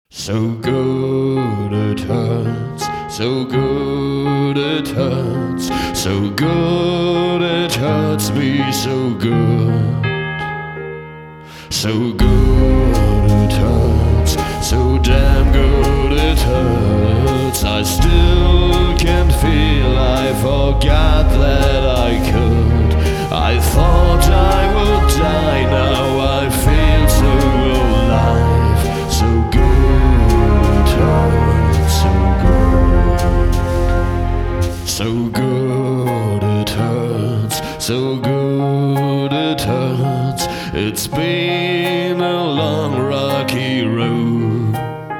So good it hurts, so good it hurts, so good it hurts me so good. So good it hurts, so damn good it hurts. I still can't feel I forgot that I could. I thought I would die, now I feel so alive. So good it hurts, so good it hurts, so good it hurts. It's been a long rocky road.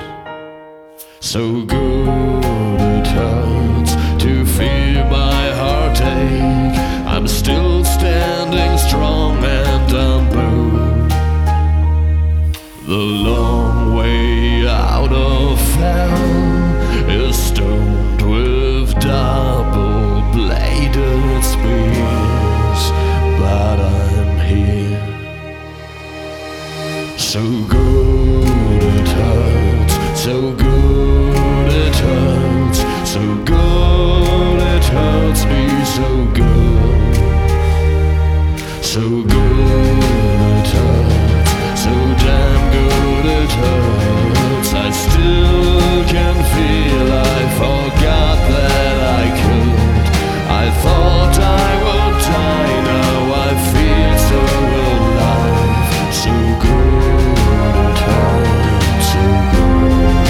So good it hurts to feel my heartache. I'm still standing strong and unmoved. The long way out of hell is stoned with double-bladed spears, but I'm here. So good it hurts, so good it hurts, so good it hurts me so good. So good it hurts, so damn good it hurts. I still can feel I forgot that I could. I thought I would die, now I feel so alive. So good it hurts, so good.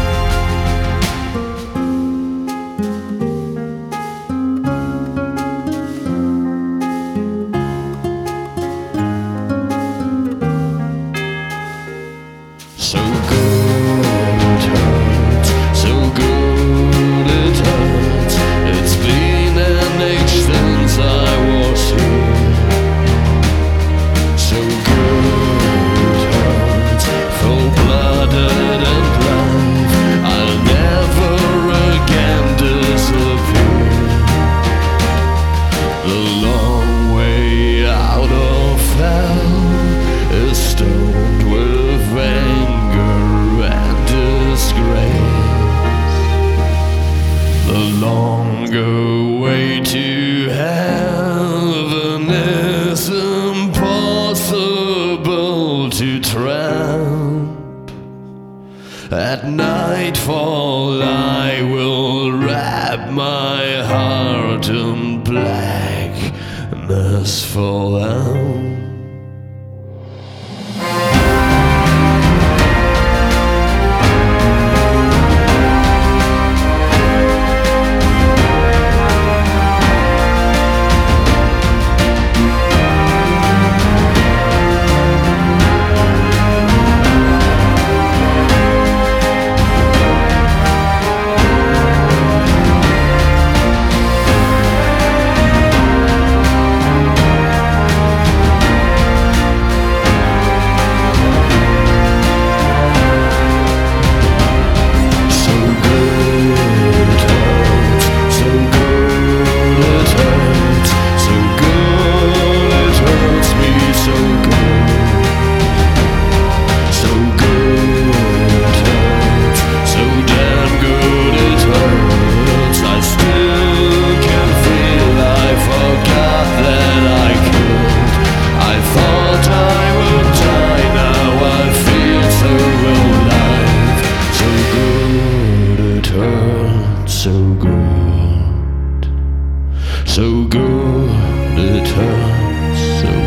So good it hurts, so good it hurts. It's been an age since I was here. So good it hurts, full-blooded and live. I'll never again disappear. The long way out of hell is stoned with anger and disgrace. The longer way to heaven is impossible to tramp. At nightfall I will wrap my heart in blackness for them. So good, so good it hurts, so